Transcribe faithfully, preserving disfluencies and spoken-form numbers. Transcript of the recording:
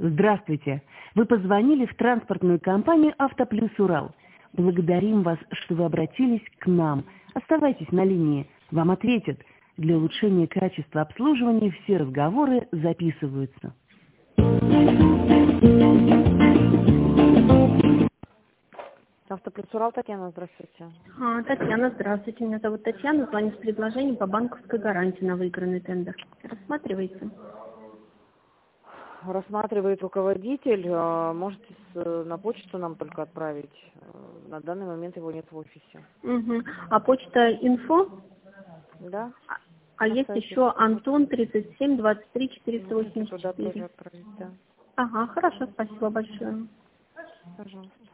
Здравствуйте. Вы позвонили в транспортную компанию «Автоплюс Урал». Благодарим вас, что вы обратились к нам. Оставайтесь на линии. Вам ответят. Для улучшения качества обслуживания все разговоры записываются. Автоплюс Урал, Татьяна, здравствуйте. А, Татьяна, здравствуйте. Меня зовут Татьяна. Звоню с предложением по банковской гарантии на выигранный тендер. Рассматривайте. Рассматривает руководитель. Можете с, на почту нам только отправить. На данный момент его нет в офисе. Угу. А почта инфо? Да. А, а есть еще Антон тридцать семь двадцать три четыреста восемьдесят четыре. Туда тоже отправить, да. Ага, хорошо, спасибо большое. Пожалуйста.